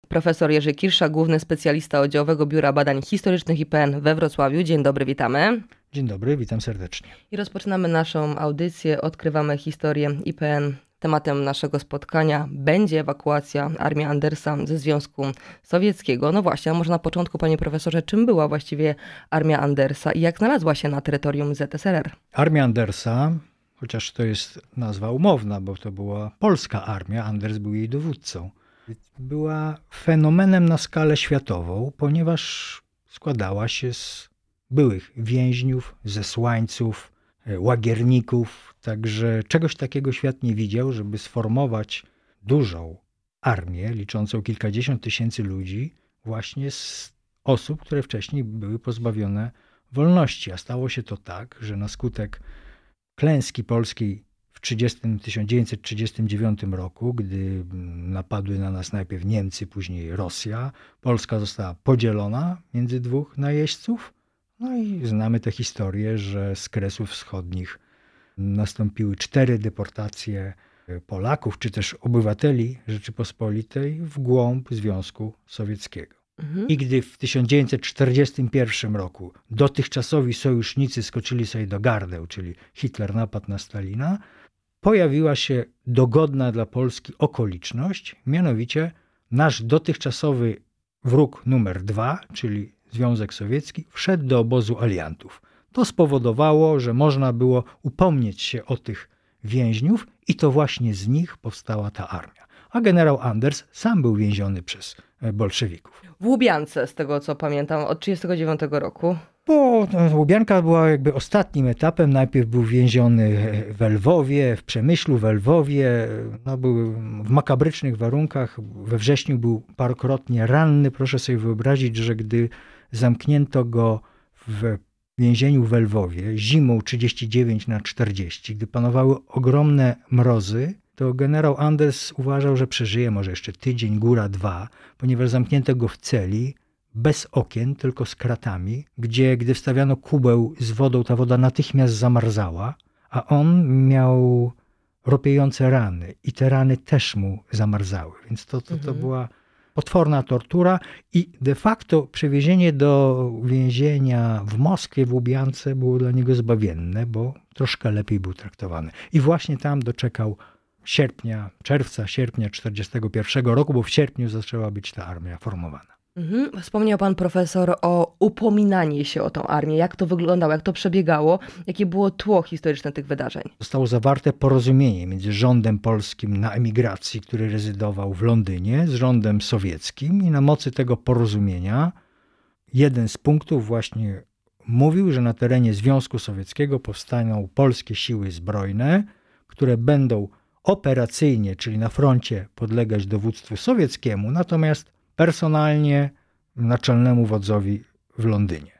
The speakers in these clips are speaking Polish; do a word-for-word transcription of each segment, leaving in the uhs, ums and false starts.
Profesor Jerzy Kirsza, główny specjalista Oddziałowego Biura Badań Historycznych I P N we Wrocławiu. Dzień dobry, witamy. Dzień dobry, witam serdecznie. I rozpoczynamy naszą audycję. Odkrywamy historię I P N. Tematem naszego spotkania będzie ewakuacja Armii Andersa ze Związku Sowieckiego. No właśnie, a może na początku, panie profesorze, czym była właściwie Armia Andersa i jak znalazła się na terytorium Z S R R? Armia Andersa, chociaż to jest nazwa umowna, bo to była polska armia, Anders był jej dowódcą, była fenomenem na skalę światową, ponieważ składała się z byłych więźniów, zesłańców, łagierników. Także czegoś takiego świat nie widział, żeby sformować dużą armię liczącą kilkadziesiąt tysięcy ludzi właśnie z osób, które wcześniej były pozbawione wolności. A stało się to tak, że na skutek klęski polskiej w tysiąc dziewięćset trzydziestym dziewiątym roku, gdy napadły na nas najpierw Niemcy, później Rosja, Polska została podzielona między dwóch najeźdźców. No i znamy tę historię, że z Kresów Wschodnich nastąpiły cztery deportacje Polaków, czy też obywateli Rzeczypospolitej w głąb Związku Sowieckiego. Mhm. I gdy w tysiąc dziewięćset czterdziestym pierwszym roku dotychczasowi sojusznicy skoczyli sobie do gardeł, czyli Hitler napadł na Stalina, pojawiła się dogodna dla Polski okoliczność, mianowicie nasz dotychczasowy wróg numer dwa, czyli Związek Sowiecki, wszedł do obozu aliantów. To spowodowało, że można było upomnieć się o tych więźniów i to właśnie z nich powstała ta armia. A generał Anders sam był więziony przez bolszewików. W Łubiance, z tego co pamiętam, od tysiąc dziewięćset trzydziestego dziewiątego roku. Bo Łubianka była jakby ostatnim etapem. Najpierw był więziony w Lwowie, w Przemyślu, w Lwowie. No, był w makabrycznych warunkach. We wrześniu był parokrotnie ranny. Proszę sobie wyobrazić, że gdy zamknięto go w więzieniu w Lwowie zimą trzydzieści dziewięć na czterdzieści, gdy panowały ogromne mrozy, to generał Anders uważał, że przeżyje może jeszcze tydzień, góra dwa, ponieważ zamknięto go w celi bez okien, tylko z kratami, gdzie gdy wstawiano kubeł z wodą, ta woda natychmiast zamarzała, a on miał ropiejące rany i te rany też mu zamarzały. Więc to, to, to mhm. była potworna tortura i de facto przewiezienie do więzienia w Moskwie, w Łubiance było dla niego zbawienne, bo troszkę lepiej był traktowany. I właśnie tam doczekał sierpnia, czerwca, sierpnia tysiąc dziewięćset czterdziestego pierwszego roku, bo w sierpniu zaczęła być ta armia formowana. Mhm. Wspomniał pan profesor o upominaniu się o tą armię. Jak to wyglądało, jak to przebiegało, jakie było tło historyczne tych wydarzeń? Zostało zawarte porozumienie między rządem polskim na emigracji, który rezydował w Londynie, z rządem sowieckim i na mocy tego porozumienia jeden z punktów właśnie mówił, że na terenie Związku Sowieckiego powstaną polskie siły zbrojne, które będą operacyjnie, czyli na froncie, podlegać dowództwu sowieckiemu, natomiast personalnie naczelnemu wodzowi w Londynie.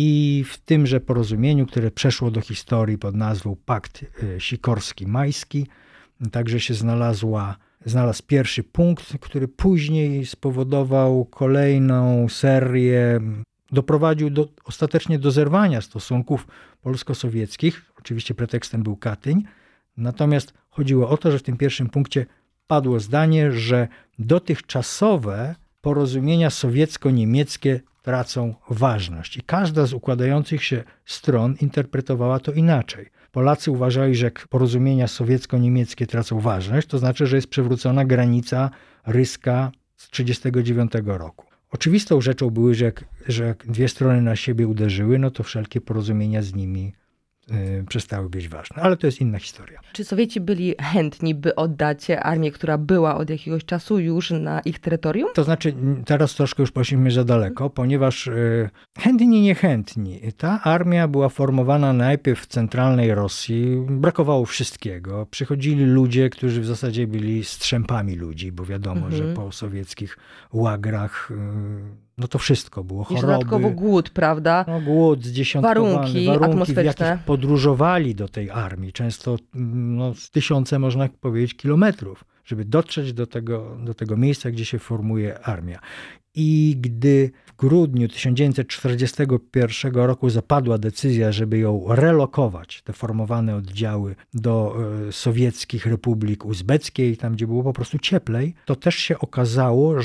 I w tymże porozumieniu, które przeszło do historii pod nazwą Pakt Sikorski-Majski, także się znalazła, znalazł pierwszy punkt, który później spowodował kolejną serię, doprowadził do, ostatecznie do zerwania stosunków polsko-sowieckich. Oczywiście pretekstem był Katyń. Natomiast chodziło o to, że w tym pierwszym punkcie padło zdanie, że dotychczasowe porozumienia sowiecko-niemieckie tracą ważność. I każda z układających się stron interpretowała to inaczej. Polacy uważali, że jak porozumienia sowiecko-niemieckie tracą ważność, to znaczy, że jest przywrócona granica ryska z tysiąc dziewięćset trzydziestego dziewiątego roku. Oczywistą rzeczą było, że jak, że jak dwie strony na siebie uderzyły, no to wszelkie porozumienia z nimi Yy, przestały być ważne, ale to jest inna historia. Czy Sowieci byli chętni, by oddać armię, która była od jakiegoś czasu już na ich terytorium? To znaczy, teraz troszkę już poszliśmy za daleko, ponieważ yy, chętni, niechętni. Ta armia była formowana najpierw w centralnej Rosji, brakowało wszystkiego. Przychodzili ludzie, którzy w zasadzie byli strzępami ludzi, bo wiadomo, mhm. że po sowieckich łagrach yy, no to wszystko było, choroby. I dodatkowo głód, prawda? No, głód zdziesiątkowany, warunki, warunki atmosferyczne. W jakich podróżowali do tej armii, często no, z tysiące, można powiedzieć, kilometrów, żeby dotrzeć do tego, do tego miejsca, gdzie się formuje armia. I gdy w grudniu tysiąc dziewięćset czterdziestego pierwszego roku zapadła decyzja, żeby ją relokować, te formowane oddziały, do e, sowieckich republik uzbeckiej, tam gdzie było po prostu cieplej, to też się okazało, że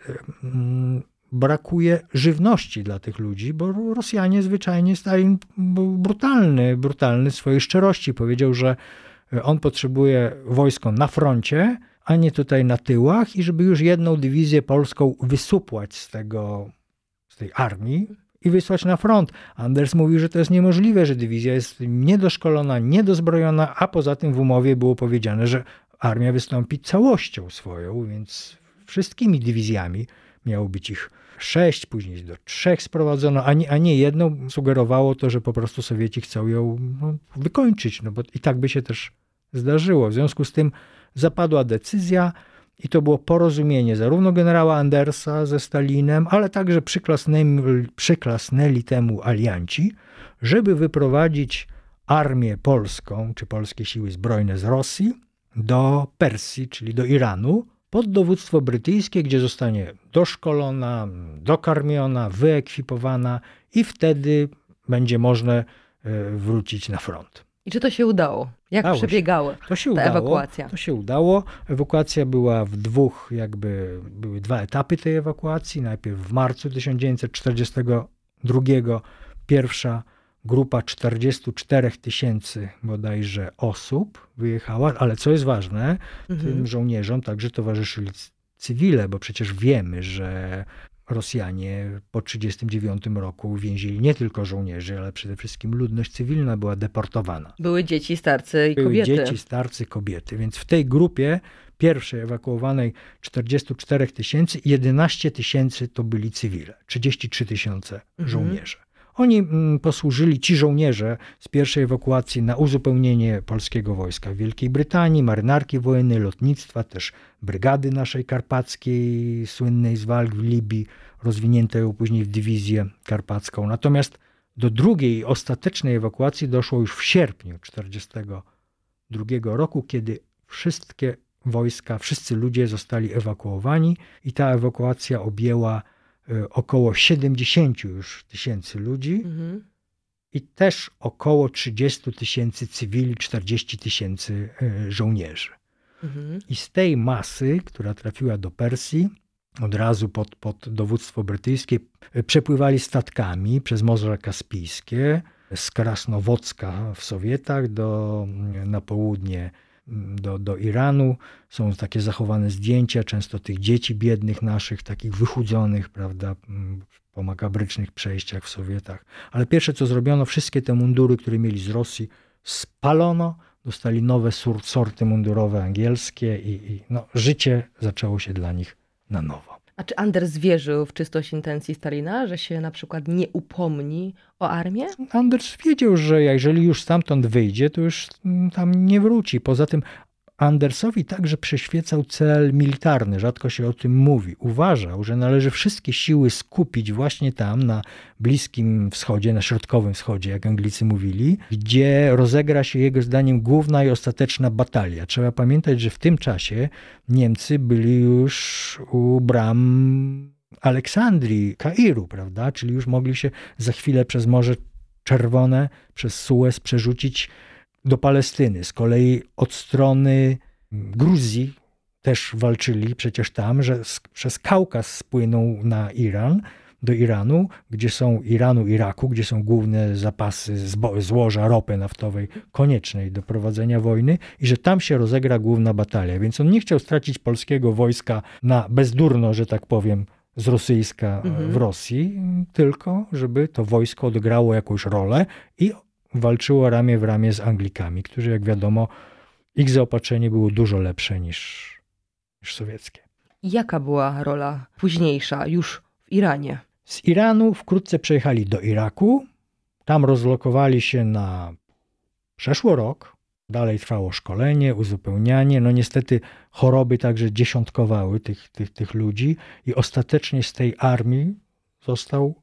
brakuje żywności dla tych ludzi, bo Rosjanie zwyczajnie Stalin był brutalny, brutalny w swojej szczerości. Powiedział, że on potrzebuje wojsko na froncie, a nie tutaj na tyłach i żeby już jedną dywizję polską wysupłać z tego, z tej armii i wysłać na front. Anders mówił, że to jest niemożliwe, że dywizja jest niedoszkolona, niedozbrojona, a poza tym w umowie było powiedziane, że armia wystąpi całością swoją, więc wszystkimi dywizjami. Miało być ich sześć, później do trzech sprowadzono, a nie, a nie jedną. Sugerowało to, że po prostu Sowieci chcą ją no, wykończyć, no bo i tak by się też zdarzyło. W związku z tym zapadła decyzja i to było porozumienie zarówno generała Andersa ze Stalinem, ale także przyklasnęli, przyklasnęli temu alianci, żeby wyprowadzić armię polską, czy polskie siły zbrojne z Rosji do Persji, czyli do Iranu, pod dowództwo brytyjskie, gdzie zostanie doszkolona, dokarmiona, wyekwipowana i wtedy będzie można wrócić na front. I czy to się udało? Jak Udało przebiegała to się ta udało, ewakuacja? To się udało. Ewakuacja była w dwóch, jakby były dwa etapy tej ewakuacji. Najpierw w marcu tysiąc dziewięćset czterdziestego drugiego pierwsza grupa czterdzieści cztery tysięcy bodajże osób wyjechała, ale co jest ważne, mhm. tym żołnierzom także towarzyszyli cywile, bo przecież wiemy, że Rosjanie po tysiąc dziewięćset trzydziestym dziewiątym roku więzili nie tylko żołnierzy, ale przede wszystkim ludność cywilna była deportowana. Były dzieci, starcy i Były kobiety. dzieci, starcy, kobiety. Więc w tej grupie pierwszej ewakuowanej czterdzieści cztery tysięcy, jedenaście tysięcy to byli cywile, trzydzieści trzy tysiące żołnierzy. Mhm. Oni posłużyli, ci żołnierze z pierwszej ewakuacji, na uzupełnienie polskiego wojska w Wielkiej Brytanii, marynarki wojennej, lotnictwa, też brygady naszej karpackiej, słynnej z walk w Libii, rozwiniętej później w dywizję karpacką. Natomiast do drugiej i ostatecznej ewakuacji doszło już w sierpniu tysiąc dziewięćset czterdziestego drugiego roku, kiedy wszystkie wojska, wszyscy ludzie zostali ewakuowani i ta ewakuacja objęła około siedemdziesiąt już tysięcy ludzi mhm. i też około trzydzieści tysięcy cywili, czterdzieści tysięcy żołnierzy. Mhm. I z tej masy, która trafiła do Persji, od razu pod, pod dowództwo brytyjskie, przepływali statkami przez Morze Kaspijskie z Krasnowocka w Sowietach do, na południe Do, do Iranu. Są takie zachowane zdjęcia, często tych dzieci biednych naszych, takich wychudzonych, prawda, po makabrycznych przejściach w Sowietach. Ale pierwsze, co zrobiono, wszystkie te mundury, które mieli z Rosji, spalono, dostali nowe sorty mundurowe angielskie i, i no, życie zaczęło się dla nich na nowo. A czy Anders wierzył w czystość intencji Stalina, że się na przykład nie upomni o armię? Anders wiedział, że jeżeli już stamtąd wyjdzie, to już tam nie wróci. Poza tym Andersowi także przyświecał cel militarny, rzadko się o tym mówi. Uważał, że należy wszystkie siły skupić właśnie tam, na Bliskim Wschodzie, na Środkowym Wschodzie, jak Anglicy mówili, gdzie rozegra się jego zdaniem główna i ostateczna batalia. Trzeba pamiętać, że w tym czasie Niemcy byli już u bram Aleksandrii, Kairu, prawda? Czyli już mogli się za chwilę przez Morze Czerwone, przez Suez przerzucić do Palestyny. Z kolei od strony Gruzji też walczyli przecież tam, że z, przez Kaukaz spłynął na Iran, do Iranu, gdzie są Iranu, Iraku, gdzie są główne zapasy zbo- złoża ropy naftowej koniecznej do prowadzenia wojny i że tam się rozegra główna batalia. Więc on nie chciał stracić polskiego wojska na bezdurno, że tak powiem, z rosyjska mhm. w Rosji, tylko żeby to wojsko odegrało jakąś rolę i walczyło ramię w ramię z Anglikami, którzy, jak wiadomo, ich zaopatrzenie było dużo lepsze niż, niż sowieckie. Jaka była rola późniejsza, już w Iranie? Z Iranu wkrótce przejechali do Iraku. Tam rozlokowali się na przeszło rok. Dalej trwało szkolenie, uzupełnianie. No niestety choroby także dziesiątkowały tych, tych, tych ludzi i ostatecznie z tej armii został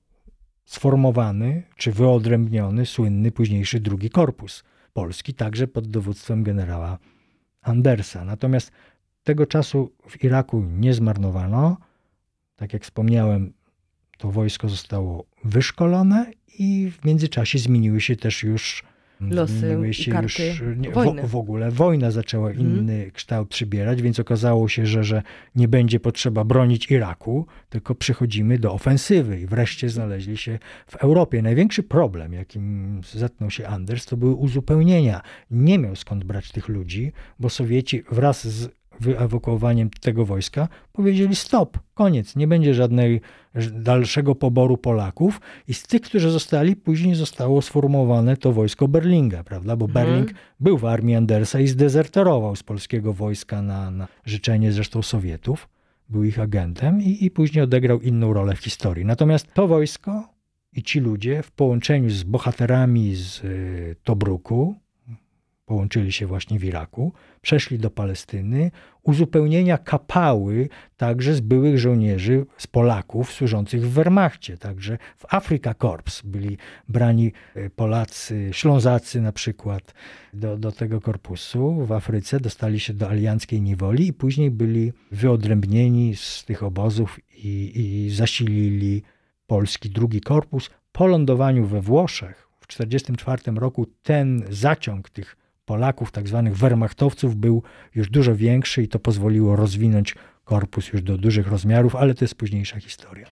sformowany czy wyodrębniony słynny późniejszy drugi korpus polski, także pod dowództwem generała Andersa. Natomiast tego czasu w Iraku nie zmarnowano. Tak jak wspomniałem, to wojsko zostało wyszkolone i w międzyczasie zmieniły się też już losy Zmieniły i się karty już, nie, wojny. w, w ogóle wojna zaczęła inny kształt przybierać, więc okazało się, że, że nie będzie potrzeba bronić Iraku, tylko przechodzimy do ofensywy i wreszcie znaleźli się w Europie. Największy problem, jakim zetknął się Anders, to były uzupełnienia. Nie miał skąd brać tych ludzi, bo Sowieci wraz z wyewakuowaniem tego wojska powiedzieli stop, koniec, nie będzie żadnej dalszego poboru Polaków i z tych, którzy zostali, później zostało sformułowane to wojsko Berlinga, prawda, bo Mhm. Berling był w armii Andersa i zdezerterował z polskiego wojska na, na życzenie zresztą Sowietów, był ich agentem i, i później odegrał inną rolę w historii. Natomiast to wojsko i ci ludzie w połączeniu z bohaterami z y, Tobruku, połączyli się właśnie w Iraku, przeszli do Palestyny, uzupełnienia kapały także z byłych żołnierzy, z Polaków służących w Wehrmachcie, także w Afrika Korps byli brani Polacy, Ślązacy na przykład do, do tego korpusu w Afryce, dostali się do alianckiej niewoli i później byli wyodrębnieni z tych obozów i, i zasilili polski drugi korpus. Po lądowaniu we Włoszech w tysiąc dziewięćset czterdziestym czwartym roku ten zaciąg tych Polaków, tak zwanych wehrmachtowców, był już dużo większy i to pozwoliło rozwinąć korpus już do dużych rozmiarów, ale to jest późniejsza historia.